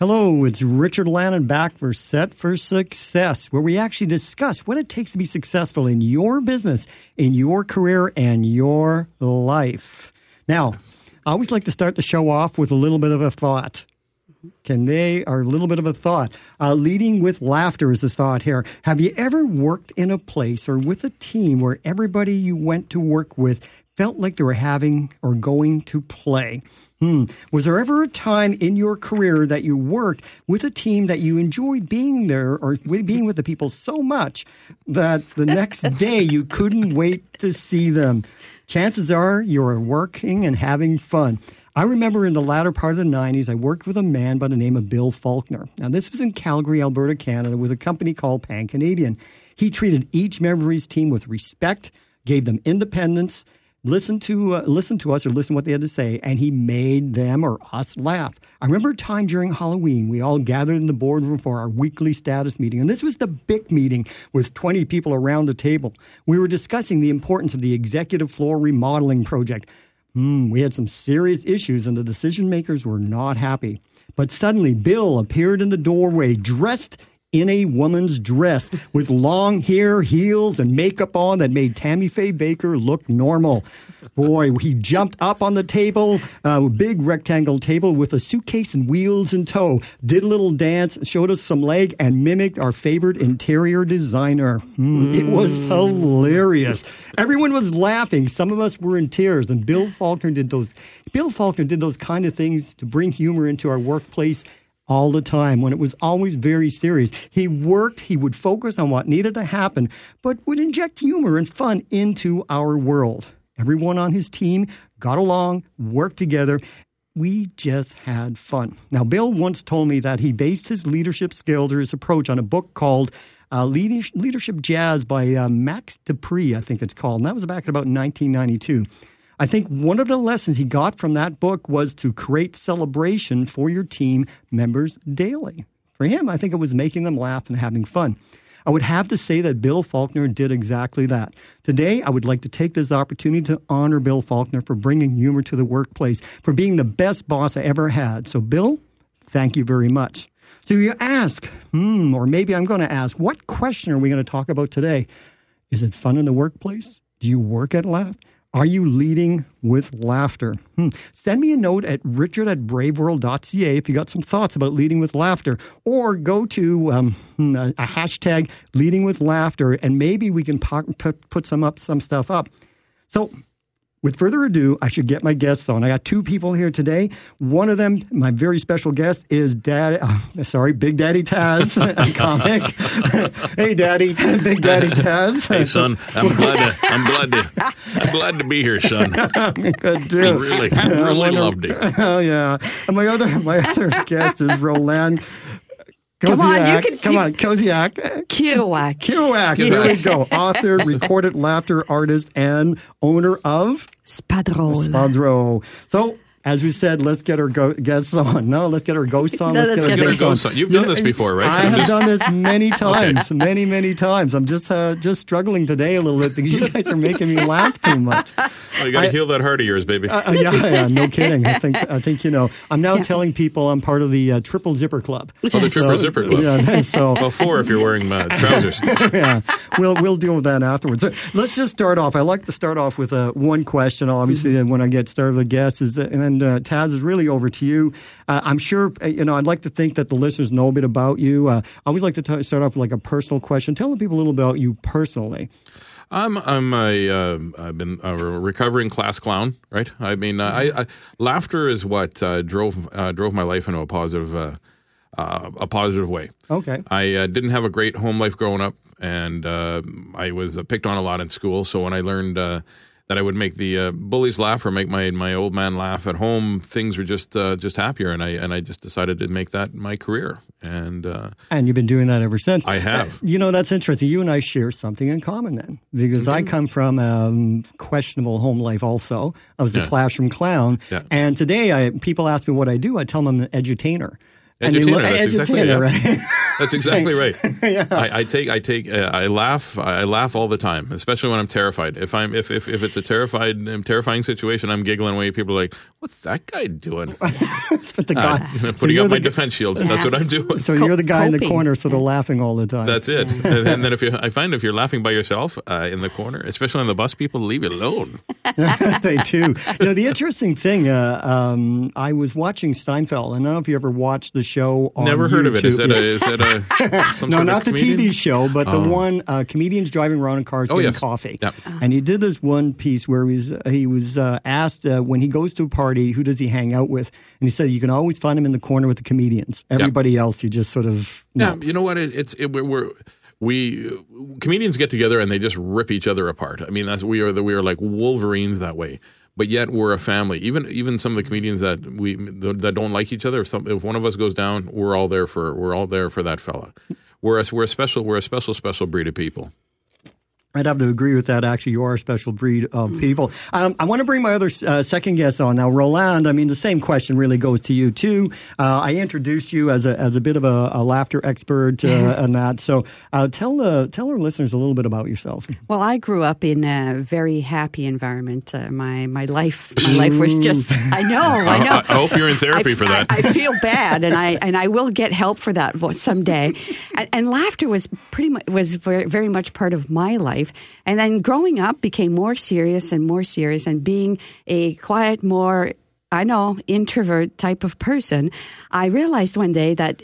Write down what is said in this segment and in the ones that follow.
Hello, it's Richard Lannon back for Set for Success, where we actually discuss what it takes to be successful in your business, in your career, and your life. Now, I always like to start the show off with a little bit of a thought. A little bit of a thought. Leading with laughter is the thought here. Have you ever worked in a place or with a team where everybody you went to work with felt like they were having or going to play? Was there ever a time in your career that you worked with a team that you enjoyed being there or being with the people so much that the next day you couldn't wait to see them? Chances are you were working and having fun. I remember in the latter part of the 90s, I worked with a man by the name of Bill Faulkner. Now, this was in Calgary, Alberta, Canada, with a company called Pan Canadian. He treated each member of his team with respect, gave them independence, listened to us or listened to what they had to say, and he made them or us laugh. I remember a time during Halloween, we all gathered in the boardroom for our weekly status meeting, and this was the big meeting with 20 people around the table. We were discussing the importance of the executive floor remodeling project. We had some serious issues, and the decision makers were not happy. But suddenly, Bill appeared in the doorway, dressed in a woman's dress with long hair, heels, and makeup on that made Tammy Faye Baker look normal. Boy, he jumped up on the table, a big rectangle table with a suitcase and wheels in tow, did a little dance, showed us some leg, and mimicked our favorite interior designer. It was hilarious. Everyone was laughing. Some of us were in tears, and Bill Faulkner did those kind of things to bring humor into our workplace all the time when it was always very serious. He would focus on what needed to happen, but would inject humor and fun into our world. Everyone on his team got along, worked together. We just had fun. Now, Bill once told me that he based his leadership skills or his approach on a book called Leadership Jazz by Max Dupree, I think it's called. And that was back in about 1992. I think one of the lessons he got from that book was to create celebration for your team members daily. For him, I think it was making them laugh and having fun. I would have to say that Bill Faulkner did exactly that. Today, I would like to take this opportunity to honor Bill Faulkner for bringing humor to the workplace, for being the best boss I ever had. So, Bill, thank you very much. So you ask, or maybe I'm going to ask, what question are we going to talk about today? Is it fun in the workplace? Do you work at Laugh? Are you leading with laughter? Send me a note at richard@braveworld.ca if you got some thoughts about leading with laughter, or go to a hashtag leading with laughter, and maybe we can put some stuff up. So, with further ado, I should get my guests on. I got two people here today. One of them, my very special guest, is Big Daddy Taz, a comic. Hey, Daddy, Big Daddy Taz. Hey, son, I'm glad to be here, son. Good too. Really loved it. Oh yeah. And my other guest is Roland. Come on, Koziak. Kirouac. There we go. Author, recorded laughter artist, and owner of Spadrole. So, as we said, let's get our guests on. No, let's get our ghosts on. Let's get our ghosts on. You've done this before, right? I have done this many times, many times. I'm just struggling today a little bit because you guys are making me laugh too much. Well, you got to heal that heart of yours, baby. Yeah, no kidding. I think you know. I'm now telling people I'm part of the Triple Zipper Club. Oh, the Triple Zipper Club. Yeah, so well, 4 if you're wearing trousers. Yeah, we'll deal with that afterwards. So let's just start off. I like to start off with one question. Obviously, when I get started with guests, and Taz is really over to you. I'm sure I'd like to think that the listeners know a bit about you. I always like to start off with like a personal question. Tell the people a little about you personally. I've been a recovering class clown, right? I mean, laughter is what drove my life into a positive way. Okay. I didn't have a great home life growing up, and I was picked on a lot in school. So when I learned that I would make the bullies laugh or make my old man laugh at home, things were just happier, and I just decided to make that my career. And you've been doing that ever since. I have. That's interesting. You and I share something in common then, because I come from questionable home life also. I was the classroom clown. Yeah. And today people ask me what I do. I tell them I'm an edutainer. Edutainer. Right? That's exactly right. Yeah. I laugh all the time, especially when I'm terrified. If it's a terrifying situation, I'm giggling away. People are like, "What's that guy doing?" That's what the guy putting up my defense shields. That's what I'm doing. So you're the guy in the corner, sort of laughing all the time. That's it. And then if you're laughing by yourself in the corner, especially on the bus, people leave you alone. They do. The interesting thing, I was watching Seinfeld, and I don't know if you ever watched the show on Never heard YouTube. of it. Is that some no, sort not of the comedian? TV show, but the one comedians driving around in cars getting yes. coffee. Yep. And he did this one piece where he was asked when he goes to a party, who does he hang out with? And he said you can always find him in the corner with the comedians. Everybody else, you just sort of Yeah, you know what? We comedians get together and they just rip each other apart. I mean, we are like Wolverines that way. But yet we're a family. Even some of the comedians that don't like each other. If one of us goes down, we're all there for that fella. We're a special breed of people. I'd have to agree with that. Actually, you are a special breed of people. I want to bring my other second guest on now, Roland. I mean, the same question really goes to you too. I introduced you as a bit of a laughter expert and that. So tell our listeners a little bit about yourself. Well, I grew up in a very happy environment. My life was just. I know. I hope you're in therapy for that. I feel bad, and I will get help for that someday. And laughter was very much part of my life. And then growing up became more serious, and being a quiet, more, introvert type of person, I realized one day that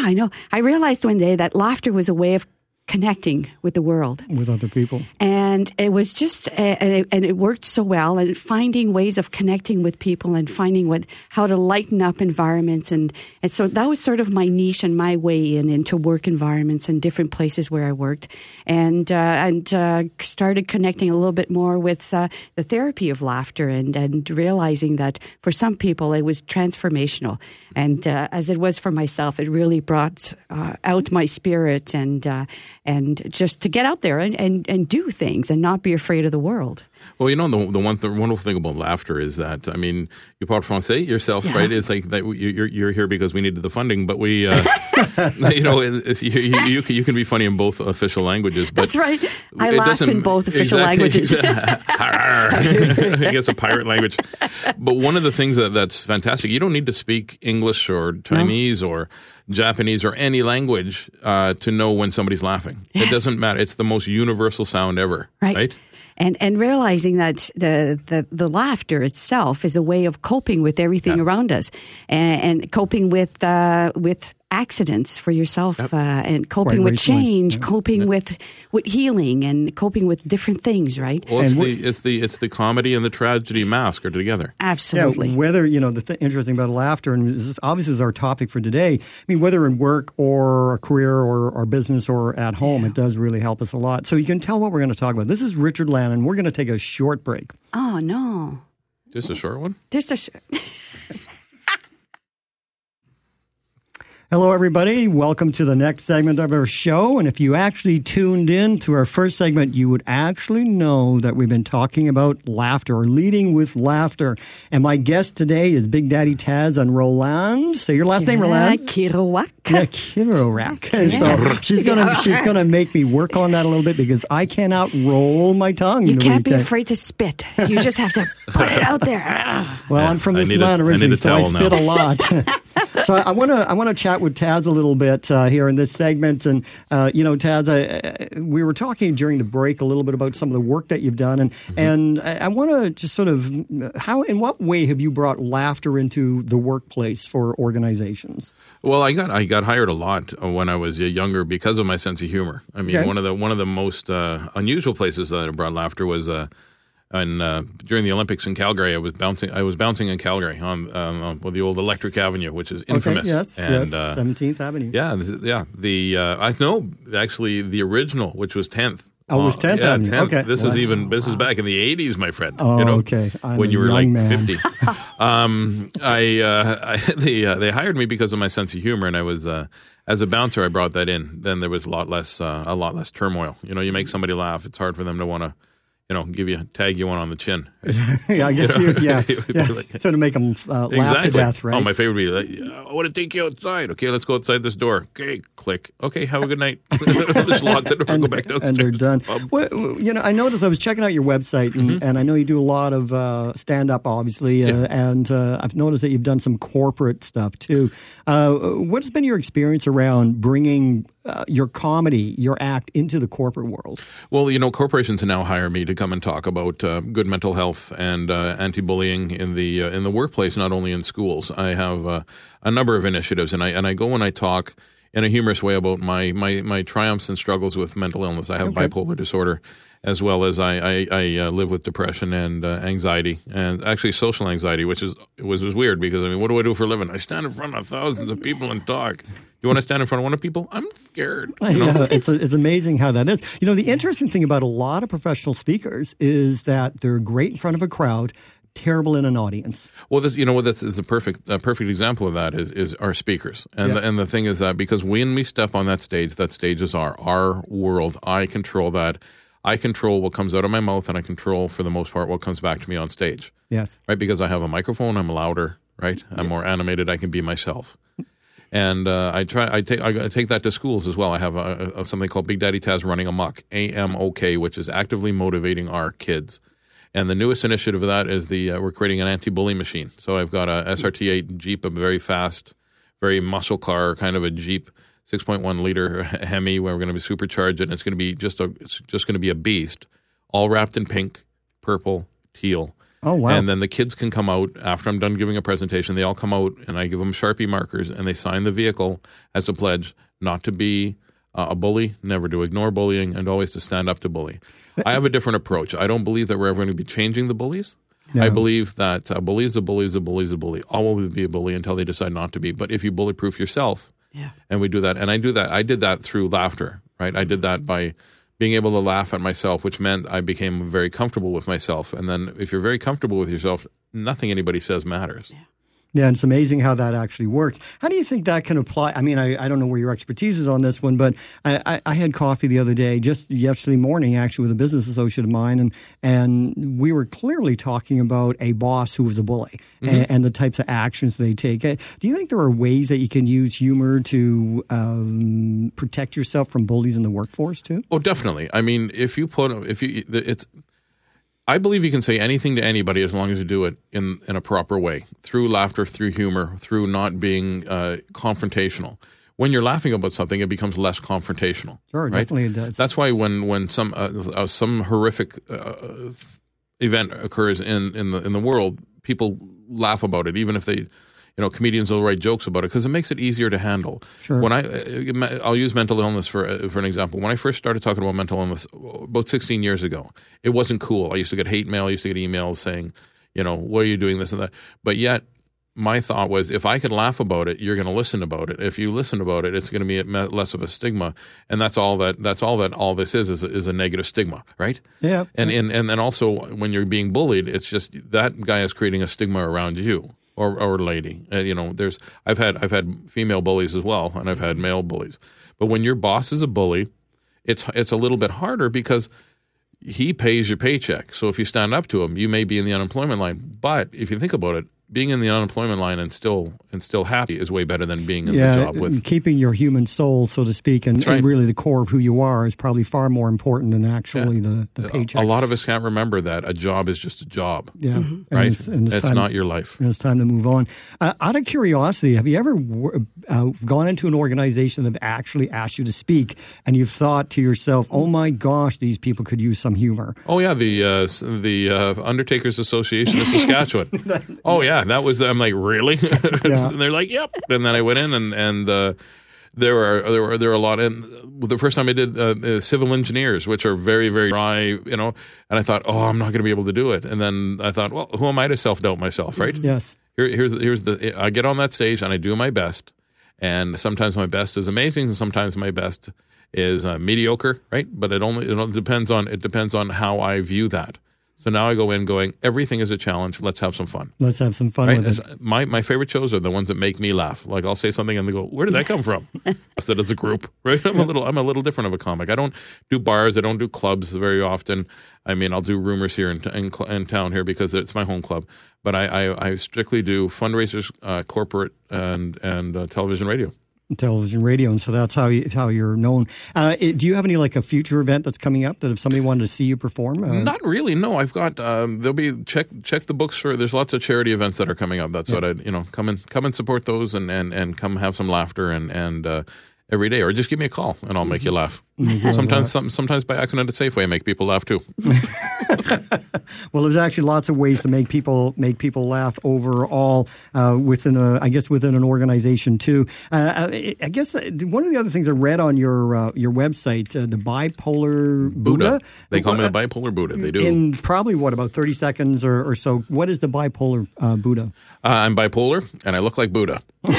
laughter was a way of connecting with the world. With other people. And it was just, and it worked so well, and finding ways of connecting with people and finding how to lighten up environments. And so that was sort of my niche and my way into work environments and different places where I worked. And started connecting a little bit more with the therapy of laughter and realizing that for some people it was transformational. And as it was for myself, it really brought out my spirit and just to get out there and do things and not be afraid of the world. Well, the wonderful thing about laughter is that, I mean, you parle français yourself, right? It's like that you're here because we needed the funding, but we, you can be funny in both official languages. But that's right. I laugh in both official languages. I guess a pirate language. But one of the things that's fantastic, you don't need to speak English or Chinese or Japanese or any language to know when somebody's laughing. Yes. It doesn't matter. It's the most universal sound ever, right? And realizing that the laughter itself is a way of coping with everything around us, and coping with accidents for yourself, and coping with change, coping with healing, and coping with different things, right? Well, it's the comedy and the tragedy mask are together. Absolutely. Yeah, whether the interesting about laughter, and this obviously is our topic for today. I mean, whether in work or a career or business or at home, it does really help us a lot. So you can tell what we're going to talk about. This is Richard Lannon. We're going to take a short break. Oh no! Just a short one. Hello, everybody. Welcome to the next segment of our show. And if you actually tuned in to our first segment, you would actually know that we've been talking about laughter or leading with laughter. And my guest today is Big Daddy Taz and Roland. Say your last name, Roland. Kerouac. Yeah, Kerouac. So she's gonna make me work on that a little bit because I cannot roll my tongue. You can't be afraid to spit. You just have to put it out there. Well, I'm from this land originally, so I spit a lot. So I want to chat with Taz a little bit here in this segment. And, Taz, we were talking during the break a little bit about some of the work that you've done. And I want to just sort of, in what way have you brought laughter into the workplace for organizations? Well, I got hired a lot when I was younger because of my sense of humor. I mean, one of the most unusual places that I brought laughter was during the Olympics in Calgary. I was bouncing in Calgary on the old Electric Avenue, which is infamous. Okay, yes, 17th Avenue. I know actually the original, which was 10th. Oh, it was 10th Avenue. 10th. Okay. This is back in the 80s, my friend. Oh, okay. When you were like man. 50. They hired me because of my sense of humor, and I was as a bouncer, I brought that in. Then there was a lot less turmoil. You make somebody laugh, it's hard for them to want to tag you one on the chin. Yeah, I guess sort of make them laugh to death, right? Oh, my favorite would be like, I want to take you outside. Okay, let's go outside this door. Okay, click. Okay, have a good night. Just lock the door and go back downstairs. And they're done. Well, I noticed I was checking out your website, and I know you do a lot of stand-up, obviously, and I've noticed that you've done some corporate stuff too. What has been your experience around bringing your comedy, your act, into the corporate world? Well, corporations now hire me to come and talk about good mental health and anti-bullying in the workplace, not only in schools. I have a number of initiatives, and I go and I talk in a humorous way about my triumphs and struggles with mental illness. I have bipolar disorder, as well as I live with depression and anxiety, and actually social anxiety, which was weird because, what do I do for a living? I stand in front of thousands of people and talk. You want to stand in front of one of people? I'm scared. Yeah, it's amazing how that is. The interesting thing about a lot of professional speakers is that they're great in front of a crowd, terrible in an audience. Well, this is a perfect example of that is our speakers. And the thing is that because when we step on that stage is our world. I control that. I control what comes out of my mouth, and I control, for the most part, what comes back to me on stage. Yes. Right? Because I have a microphone, I'm louder, right? I'm more animated, I can be myself. And I take that to schools as well. I have something called Big Daddy Taz Running Amok, AMOK, which is actively motivating our kids. And the newest initiative of that is we're creating an anti-bully machine. So I've got a SRT8 Jeep, a very fast, very muscle car kind of a Jeep, 6.1 liter Hemi, where we're going to be supercharged, and it's going to be just going to be a beast, all wrapped in pink, purple, teal. Oh, wow. And then the kids can come out after I'm done giving a presentation. They all come out, and I give them Sharpie markers, and they sign the vehicle as a pledge not to be a bully, never to ignore bullying, and always to stand up to bully. I have a different approach. I don't believe that we're ever going to be changing the bullies. No. I believe that a bully is a bully is a bully is a bully. All will be a bully until they decide not to be. But if you bully-proof yourself, and we do that, and I do that. I did that through laughter, right? I did that by being able to laugh at myself, which meant I became very comfortable with myself. And then if you're very comfortable with yourself, nothing anybody says matters. Yeah. Yeah, and it's amazing how that actually works. How do you think that can apply? I mean, I don't know where your expertise is on this one, but I had coffee the other day, just yesterday morning, actually, with a business associate of mine, and we were clearly talking about a boss who was a bully and the types of actions they take. Do you think there are ways that you can use humor to protect yourself from bullies in the workforce too? Oh, definitely. I mean, I believe you can say anything to anybody as long as you do it in a proper way, through laughter, through humor, through not being confrontational. When you're laughing about something, it becomes less confrontational. Sure, right? Definitely it does. That's why when some horrific event occurs in the world, people laugh about it, even if they. Comedians will write jokes about it because it makes it easier to handle. Sure. When I'll use mental illness for an example. When I first started talking about mental illness about 16 years ago, it wasn't cool. I used to get hate mail. I used to get emails saying, what are you doing, this and that. But yet, my thought was, if I could laugh about it, you're going to listen about it. If you listen about it, it's going to be less of a stigma. And that's all all this is a negative stigma, right? Yeah. And then also when you're being bullied, it's just that guy is creating a stigma around you. Or lady, I've had female bullies as well, and I've had male bullies. But when your boss is a bully, it's a little bit harder because he pays your paycheck. So if you stand up to him, you may be in the unemployment line. But if you think about it, being in the unemployment line and still happy is way better than being in the job with keeping your human soul, so to speak, and really the core of who you are is probably far more important than actually the paycheck. A lot of us can't remember that a job is just a job. Yeah, right. It's not your life. And it's time to move on. Out of curiosity, have you ever gone into an organization that actually asked you to speak, and you've thought to yourself, "Oh my gosh, these people could use some humor"? Oh yeah, the Undertakers Association of Saskatchewan. Oh yeah. That was, I'm like, really? And they're like, yep. And then I went in and there were a lot. And the first time I did civil engineers, which are very, very dry, and I thought, oh, I'm not going to be able to do it. And then I thought, well, who am I to self-doubt myself, right? Yes. I get on that stage and I do my best. And sometimes my best is amazing, and sometimes my best is mediocre, right? But it depends on how I view that. So now I go in going, everything is a challenge. Let's have some fun. Let's have some fun Right? with it. My favorite shows are the ones that make me laugh. Like I'll say something and they go, "Where did that come from?" I said, "As a group." Right? I'm a little different of a comic. I don't do bars. I don't do clubs very often. I mean, I'll do Rumors here in town here because it's my home club. But I strictly do fundraisers, corporate, and television, radio. Television, radio, and so that's how you're known. Do you have any like a future event that's coming up that if somebody wanted to see you perform? Not really. No, I've got. There'll be check the books for. There's lots of charity events that are coming up. That's what I come and support those and come have some laughter and every day, or just give me a call and I'll make you laugh. Sometimes by accident at Safeway I make people laugh too. Well, there's actually lots of ways to make people laugh overall within an organization too. I guess one of the other things I read on your website, the bipolar Buddha. They call me the bipolar Buddha. They do. In probably about 30 seconds or so. What is the bipolar Buddha? I'm bipolar and I look like Buddha.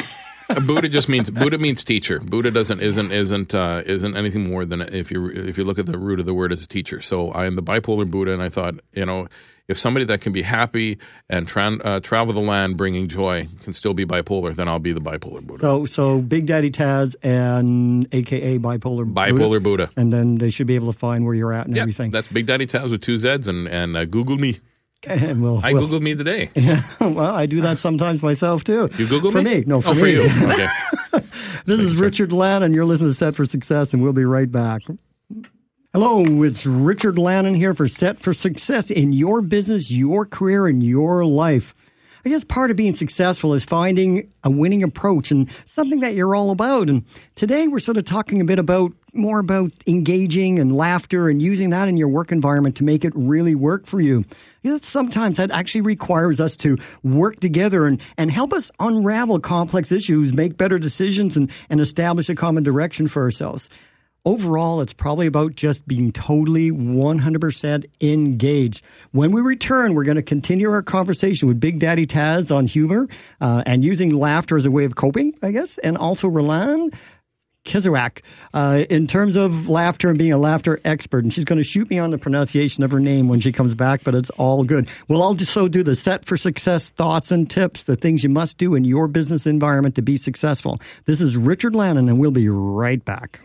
Buddha means teacher. Buddha isn't anything more than if you look at the root of the word as a teacher. So I am the bipolar Buddha, and I thought, if somebody that can be happy and travel the land bringing joy can still be bipolar, then I'll be the bipolar Buddha. So Big Daddy Taz and AKA bipolar Buddha, and then they should be able to find where you're at and everything. That's Big Daddy Taz with 2 Z's and Google me. And I Googled me today. Well, I do that sometimes myself too. You Google for me? No, for me. For you. Okay. This is Richard Lannon. You're listening to Set for Success, and we'll be right back. Hello, it's Richard Lannon here for Set for Success in your business, your career, and your life. I guess part of being successful is finding a winning approach and something that you're all about. And today we're sort of talking a bit more about engaging and laughter and using that in your work environment to make it really work for you. Sometimes that actually requires us to work together and help us unravel complex issues, make better decisions, and establish a common direction for ourselves. Overall, it's probably about just being totally 100% engaged. When we return, we're going to continue our conversation with Big Daddy Taz on humor and using laughter as a way of coping, I guess, and also Roland Kerouac in terms of laughter and being a laughter expert. And she's going to shoot me on the pronunciation of her name when she comes back, but it's all good. We'll also do the Set for Success thoughts and tips, the things you must do in your business environment to be successful. This is Richard Lannon, and we'll be right back.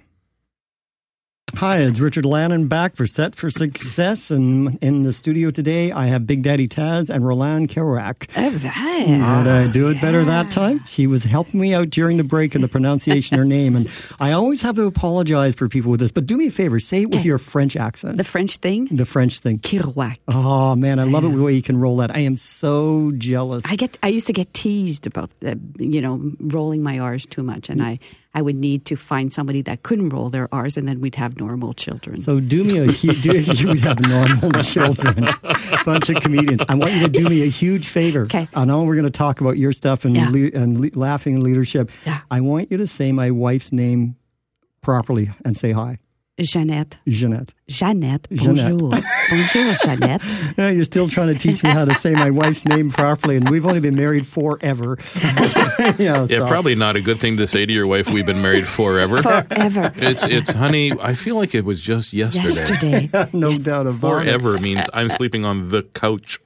Hi, it's Richard Lannon back for Set for Success, and in the studio today I have Big Daddy Taz and Roland Kerouac. All right. Did I do it better that time? She was helping me out during the break in the pronunciation of her name, and I always have to apologize for people with this, but do me a favor, say it with your French accent. The French thing? The French thing. Kerouac. Oh, man, I love it the way you can roll that. I am so jealous. I used to get teased about, rolling my R's too much, and I would need to find somebody that couldn't roll their R's, and then we'd have normal children. So do me you would have normal children. Bunch of comedians. I want you to do me a huge favor. Okay. I know we're going to talk about your stuff and laughing and leadership. Yeah. I want you to say my wife's name properly and say hi. Jeanette. Jeanette. Bonjour. Bonjour, Jeanette. Yeah, you're still trying to teach me how to say my wife's name properly, and we've only been married forever. Probably not a good thing to say to your wife, we've been married forever. Forever. It's honey, I feel like it was just yesterday. No doubt about it. Forever means I'm sleeping on the couch.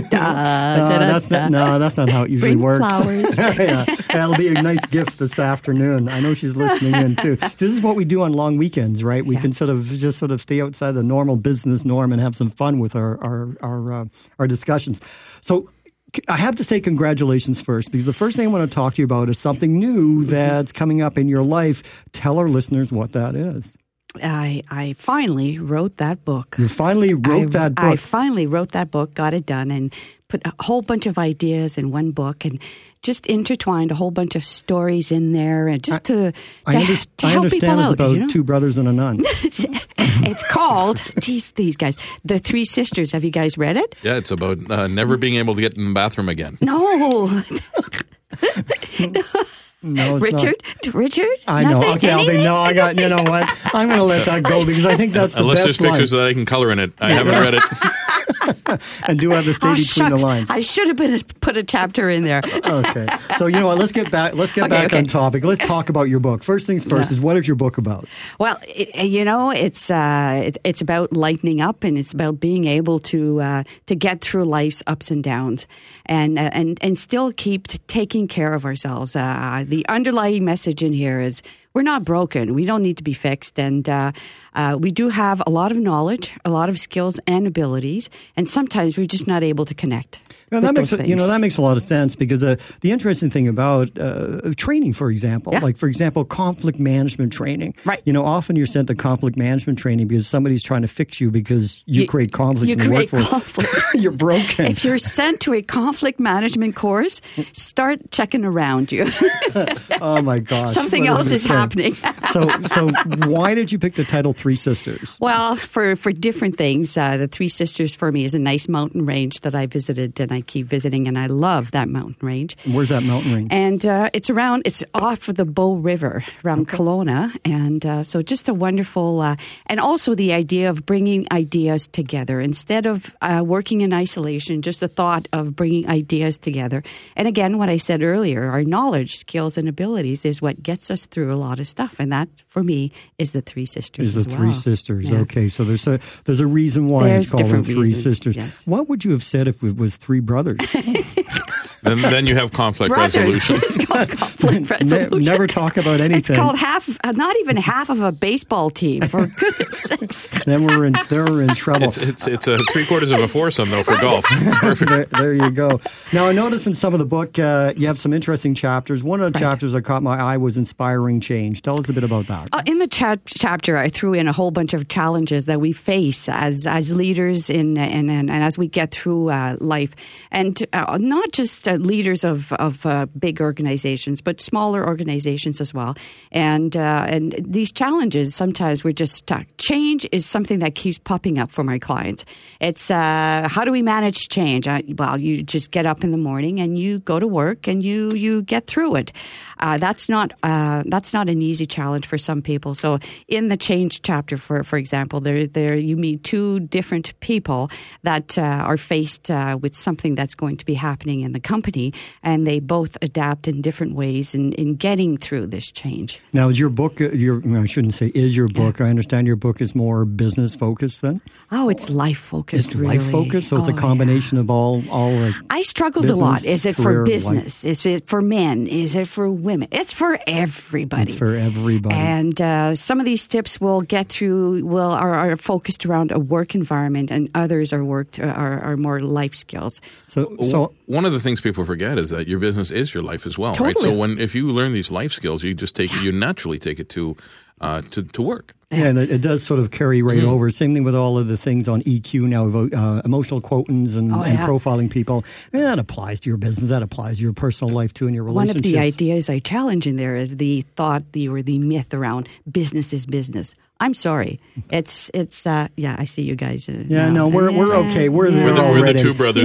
That's not how it usually works. Flowers. That'll be a nice gift this afternoon. I know she's listening in too. This is what we do on long weekends, right? We can sort of stay outside the normal business norm and have some fun with our discussions. So I have to say congratulations first, because the first thing I want to talk to you about is something new that's coming up in your life. Tell our listeners what that is. I finally wrote that book. You finally wrote that book? I finally wrote that book, got it done, and put a whole bunch of ideas in one book and just intertwined a whole bunch of stories in there and just to help people out. It's about two brothers and a nun. It's called, these guys, The Three Sisters. Have you guys read it? Yeah, it's about never being able to get in the bathroom again. No. No, it's Richard? not. Richard? I know. Okay, I got. You know what? I'm going to let that go because I think that's the Unless best there's pictures that I can color in it. I haven't read it. and do have to stay between the lines. I should have put a chapter in there. Okay. So you know what? Let's get back. Let's get back on topic. Let's talk about your book. First things first is, what is your book about? Well, it's about lightening up, and it's about being able to get through life's ups and downs, and still keep taking care of ourselves. The underlying message in here is, we're not broken. We don't need to be fixed. And we do have a lot of knowledge, a lot of skills and abilities, and sometimes we're just not able to connect. Now, that makes a lot of sense, because the interesting thing about training, for example, like, for example, conflict management training. Right. Often you're sent to conflict management training because somebody's trying to fix you because you create conflict in the workforce. Conflict. You're broken. If you're sent to a conflict management course, start checking around you. Oh my gosh. Something else is happening. So why did you pick the title Three Sisters? Well, for different things. The Three Sisters for me is a nice mountain range that I visited and I keep visiting, and I love that mountain range. Where's that mountain range? And it's off of the Bow River around Kelowna. And so just a wonderful, and also the idea of bringing ideas together instead of working in isolation, just the thought of bringing ideas together. And again, what I said earlier, our knowledge, skills, and abilities is what gets us through a lot of stuff. And that, for me, is the Three Sisters as well. Three Sisters. Yeah. Okay, so there's a reason why it's called the Three Sisters. Yes. What would you have said if it was three brothers? Then you have conflict resolution. It's called conflict resolution. Never talk about anything. It's called not even half of a baseball team, for goodness sakes. Then we're in trouble. It's a 3/4 of a foursome, though, for golf. It's perfect. There you go. Now, I noticed in some of the book, you have some interesting chapters. One of the chapters that caught my eye was Inspiring Change. Tell us a bit about that. In the chapter, I threw in a whole bunch of challenges that we face as leaders and as we get through life. And not just leaders of big organizations, but smaller organizations as well. And these challenges, sometimes we're just stuck. Change is something that keeps popping up for my clients. It's how do we manage change? Well, you just get up in the morning and you go to work and you get through it. That's not an easy challenge for some people. So in the change chapter, for example, there you meet two different people that are faced with something that's going to be happening in the company, and they both adapt in different ways in getting through this change. Now, is your book? I shouldn't say is your book. I understand your book is more business focused. Then it's life focused. It's really life focused. So it's a combination of all. I struggled a lot. Is it for business? Life? Is it for men? Is it for women? It's for everybody. It's for everybody. And some of these tips we'll get through are focused around a work environment, and others are more life skills. So one of the things people forget is that your business is your life as well, totally. right? So if you learn these life skills, you just you naturally take it to work. Yeah, and it does sort of carry right over. Same thing with all of the things on EQ now, emotional quotants and profiling people. And that applies to your business. That applies to your personal life too, and your relationships. One of the ideas I challenge in there is the thought, or the myth around business is business. I'm sorry. It's I see you guys. We're okay. We're the two brothers.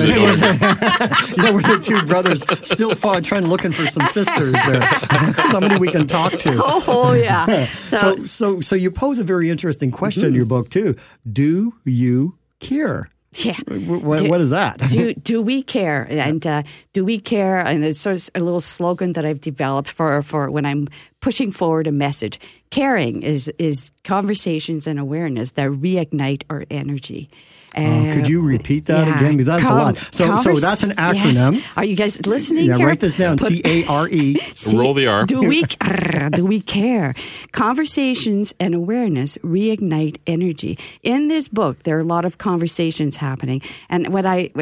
We're the two brothers still trying looking for some sisters there. Somebody we can talk to. Oh yeah. So you pose a very interesting question in your book too. Do you care? Yeah. What is that? Do we care? And do we care? And it's sort of a little slogan that I've developed for when I'm pushing forward a message. Caring is conversations and awareness that reignite our energy. Could you repeat that again? Because that's a lot. So that's an acronym. Yes. Are you guys listening? Yeah, here? write this down. CARE. Roll the R. Do we care? Conversations and awareness reignite energy. In this book, there are a lot of conversations happening, and what I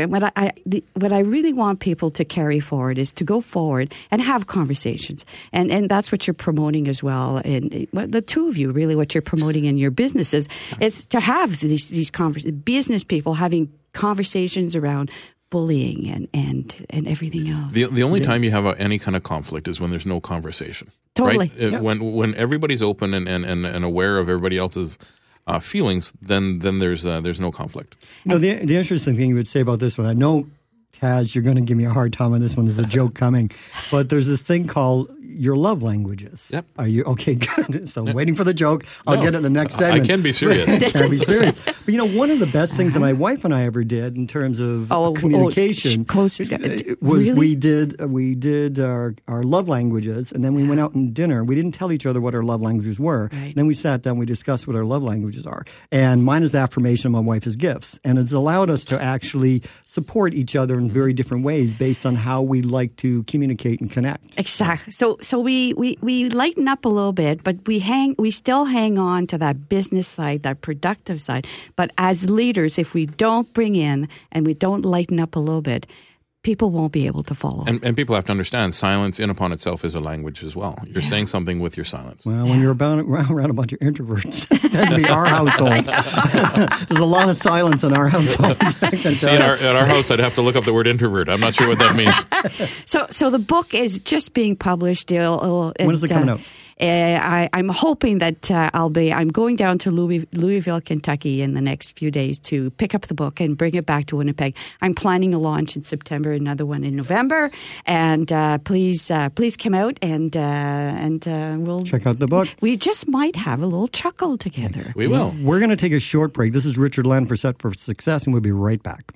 really want people to carry forward is to go forward and have conversations, and that's what you're promoting as well. And the two of you, really, what you're promoting in your businesses is to have these business people having conversations around bullying and everything else. The only time you have any kind of conflict is when there's no conversation. Totally. Right? Yeah. When everybody's open and aware of everybody else's feelings, then there's no conflict. The interesting thing you would say about this one, I know Taz, you're going to give me a hard time on this one. There's a joke coming. But there's this thing called your love languages. Yep. Are you okay? Good. So waiting for the joke. I'll get it in the next segment. I can be serious. Can be serious. But one of the best things that my wife and I ever did in terms of communication was really? we did our love languages, and then we went out and dinner. We didn't tell each other what our love languages were. Right. Then we sat down. We discussed what our love languages are. And mine is affirmation. My wife is gifts, and it's allowed us to actually support each other in very different ways based on how we like to communicate and connect. Exactly. So we lighten up a little bit, but we still hang on to that business side, that productive side. But as leaders, if we don't bring in and we don't lighten up a little bit, people won't be able to follow. And people have to understand silence in upon itself is a language as well. You're saying something with your silence. Well, when you're around a bunch of introverts, that'd be our household. There's a lot of silence in our household. At our house, I'd have to look up the word introvert. I'm not sure what that means. So the book is just being published. When is it coming out? I'm hoping that I'm going down to Louisville, Kentucky in the next few days to pick up the book and bring it back to Winnipeg. I'm planning a launch in September, another one in November, and please come out and we'll check out the book. We just might have a little chuckle together. We will. We're going to take a short break. This is Richard Land for Set for Success, and we'll be right back.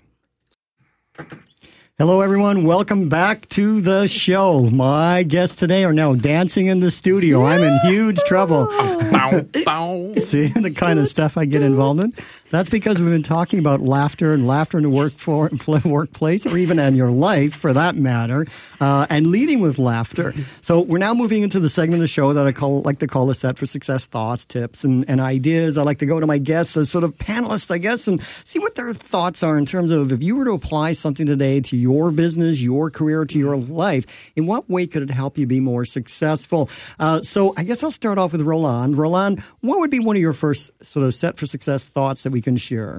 Hello, everyone. Welcome back to the show. My guests today are now dancing in the studio. I'm in huge trouble. Bow, bow. See the kind of stuff I get involved in? That's because we've been talking about laughter and laughter in the workplace, or even in your life, for that matter, and leading with laughter. So we're now moving into the segment of the show that I like to call a Set for Success thoughts, tips, and ideas. I like to go to my guests as sort of panelists, I guess, and see what their thoughts are in terms of if you were to apply something today to your business, your career, to your life, in what way could it help you be more successful? So I guess I'll start off with Roland. Roland, what would be one of your first sort of Set for Success thoughts that we can share?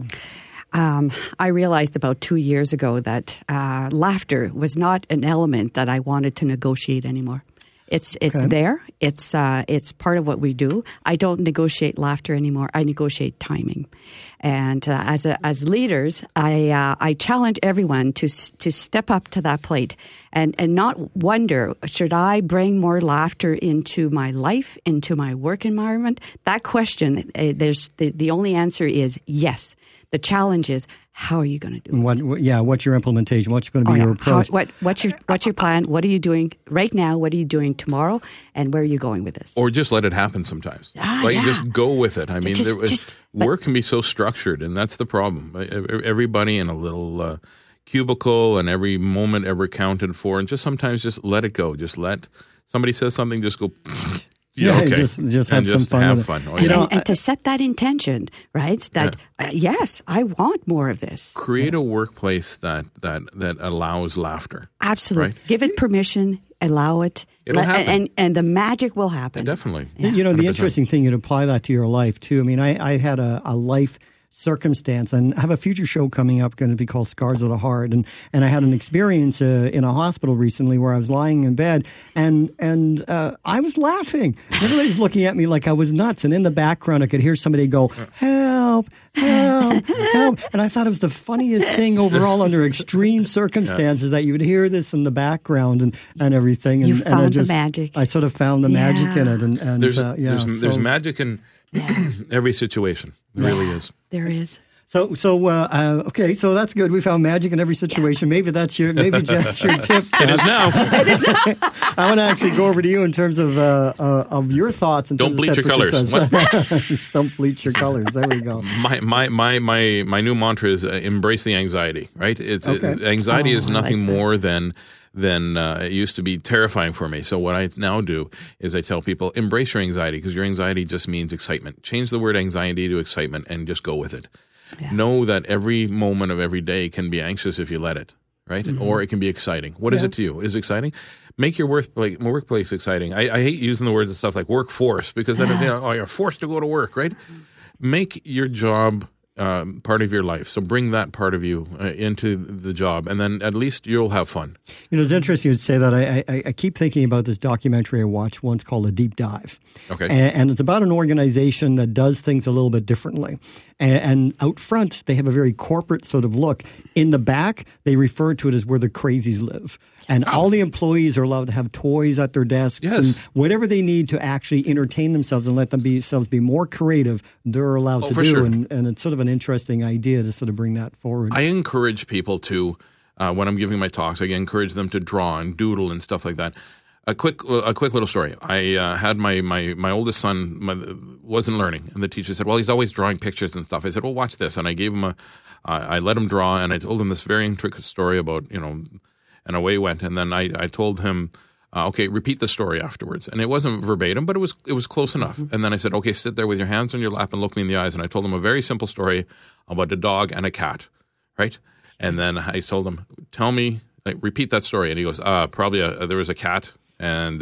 I realized about 2 years ago that laughter was not an element that I wanted to negotiate anymore. It's there. It's part of what we do. I don't negotiate laughter anymore. I negotiate timing. And as leaders, I challenge everyone to step up to that plate and not wonder, should I bring more laughter into my life, into my work environment? That question, there's the only answer is yes. The challenge is, how are you going to do it? What's your implementation? What's going to be your approach? What's your plan? What are you doing right now? What are you doing tomorrow? And where are you going with this? Or just let it happen sometimes. Just go with it. I mean, work can be so structured, and that's the problem. Everybody in a little cubicle, and every moment ever counted for, and sometimes just let it go. Just let somebody says something, just go. Okay. Just have some fun. Have with fun. It. And to set that intention, right? That yes, I want more of this. Create a workplace that allows laughter. Absolutely. Right? Give it permission. Allow it. It'll happen. And the magic will happen. Definitely. Yeah. The 100%. Interesting thing, you'd apply that to your life too. I mean, I had a life circumstance, and I have a future show coming up going to be called Scars of the Heart, and I had an experience in a hospital recently where I was lying in bed and I was laughing. Everybody's looking at me like I was nuts, and in the background I could hear somebody go, help, help, help, and I thought it was the funniest thing overall under extreme circumstances that you would hear this in the background and everything. And, you found the magic. I sort of found the magic in it, and there's magic in every situation. There really is. There is. So okay, so that's good. We found magic in every situation. Maybe that's your tip. It is now. I want to actually go over to you in terms of your thoughts. Don't bleach your colors. Don't bleach your colors. There we go. My new mantra is embrace the anxiety. Right? Anxiety is nothing more than it used to be terrifying for me. So what I now do is I tell people, embrace your anxiety, because your anxiety just means excitement. Change the word anxiety to excitement and just go with it. Yeah. Know that every moment of every day can be anxious if you let it, right? Mm-hmm. Or it can be exciting. What is it to you? Is it exciting? Make your workplace exciting. I hate using the words and stuff like workforce, because then you're forced to go to work, right? Make your job part of your life. So bring that part of you into the job, and then at least you'll have fun. You know, it's interesting you'd say that. I keep thinking about this documentary I watched once called A Deep Dive. Okay. And it's about an organization that does things a little bit differently. And out front, they have a very corporate sort of look. In the back, they refer to it as where the crazies live. And all the employees are allowed to have toys at their desks and whatever they need to actually entertain themselves and let themselves be more creative, they're allowed to do. Sure. And it's sort of an interesting idea to sort of bring that forward. I encourage people to, when I'm giving my talks, I encourage them to draw and doodle and stuff like that. A quick little story. I had my oldest son wasn't learning, and the teacher said, "Well, he's always drawing pictures and stuff." I said, "Well, watch this," and I gave him I let him draw, and I told him this very intricate story about and away he went. And then I told him, okay, repeat the story afterwards. And it wasn't verbatim, but it was close enough. And then I said, okay, sit there with your hands on your lap and look me in the eyes. And I told him a very simple story about a dog and a cat, right? And then I told him, tell me, repeat that story. And he goes, probably there was a cat, and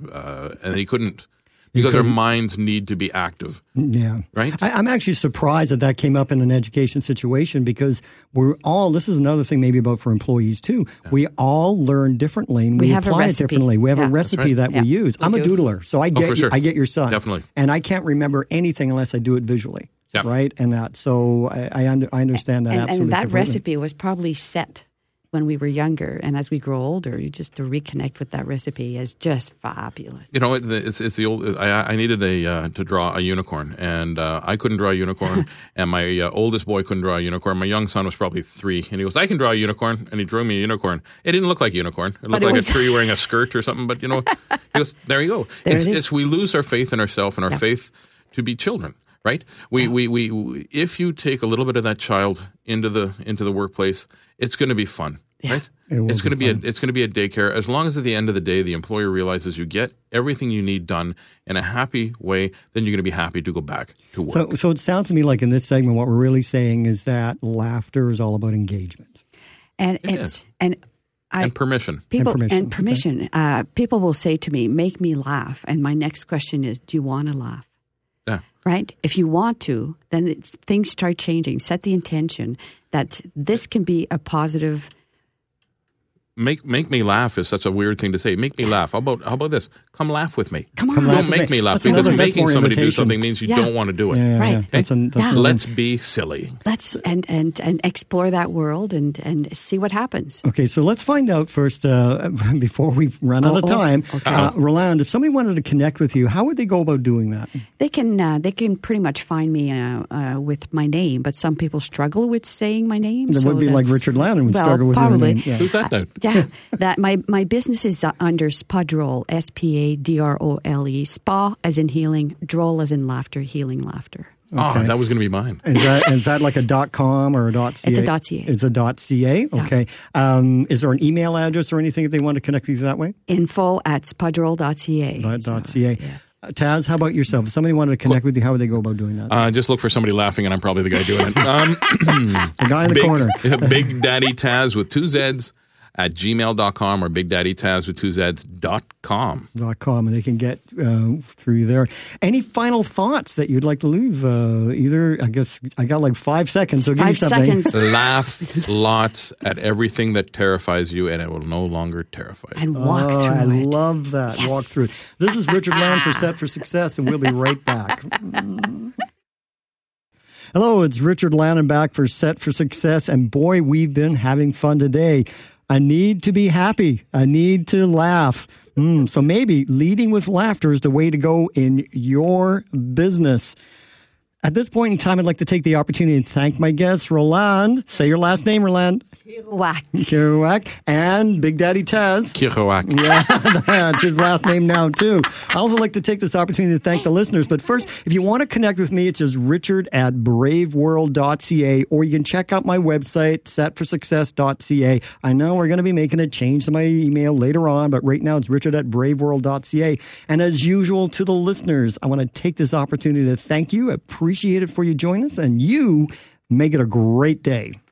he couldn't. Because our minds need to be active. Yeah. Right? I'm actually surprised that came up in an education situation, because this is another thing maybe about for employees too. Yeah. We all learn differently, and we apply it differently. We have a recipe that we use. I'm a doodler, so I get your son. Definitely. And I can't remember anything unless I do it visually. Yep. Right? And that. So I understand that absolutely. And that completely. Recipe was probably set when we were younger, and as we grow older, just to reconnect with that recipe is just fabulous. It's the old. I needed to draw a unicorn, and I couldn't draw a unicorn, and my oldest boy couldn't draw a unicorn. My young son was probably 3, and he goes, "I can draw a unicorn," and he drew me a unicorn. It didn't look like a unicorn. It looked like a tree wearing a skirt or something. But he goes, "There you go." It's we lose our faith in ourselves and our faith to be children. Right? We if you take a little bit of that child into the workplace, it's going to be fun, right? It's going to be a daycare. As long as at the end of the day, the employer realizes you get everything you need done in a happy way, then you're going to be happy to go back to work. So it sounds to me like in this segment, what we're really saying is that laughter is all about engagement, and permission. Permission. Okay. People will say to me, "Make me laugh," and my next question is, "Do you want to laugh?" Yeah. Right? If you want to, then things start changing. Set the intention that this can be a positive. Make me laugh is such a weird thing to say. Make me laugh. How about this? Come laugh with me. Come on. Don't make me laugh, because making somebody do something means you don't want to do it. Yeah, right. Yeah. Let's be silly. Let's and explore that world and see what happens. Okay, so let's find out first before we run out of time. Okay. Roland, if somebody wanted to connect with you, how would they go about doing that? They can pretty much find me with my name, but some people struggle with saying my name. That would be like Richard Landon would struggle with your name. Yeah. Who's that now? Yeah, that my business is under Spadrole, SPADROLE, spa as in healing, droll as in laughter, healing laughter. Okay. Oh, that was going to be mine. Is that like a .com or a .ca? It's a .ca. It's a .ca? Okay. Yeah. Is there an email address or anything if they want to connect with you that way? info@spadrole.ca. .ca. Yes. Taz, how about yourself? If somebody wanted to connect with you, how would they go about doing that? Just look for somebody laughing, and I'm probably the guy doing it. The guy in the corner. Big Daddy Taz with 2 Zs at gmail.com or BigDaddyTaz with 2 Zs.com. .com, and they can get through there. Any final thoughts that you'd like to leave? Either, I guess, I got like 5 seconds, so give me something. 5 seconds. Laugh lots at everything that terrifies you, and it will no longer terrify you. And walk through it. I love that. Yes. Walk through it. This is Richard Land for Set for Success, and we'll be right back. Hello, it's Richard Land back for Set for Success, and boy, we've been having fun today. I need to be happy. I need to laugh. So maybe leading with laughter is the way to go in your business. At this point in time, I'd like to take the opportunity to thank my guests, Roland. Say your last name, Roland. Kerouac. And Big Daddy Taz. Kerouac. Yeah, that's his last name now, too. I also like to take this opportunity to thank the listeners. But first, if you want to connect with me, it's just richard@braveworld.ca, or you can check out my website, setforsuccess.ca. I know we're going to be making a change to my email later on, but right now it's richard@braveworld.ca. And as usual, to the listeners, I want to take this opportunity to thank you. Appreciate it for you joining us, and you make it a great day.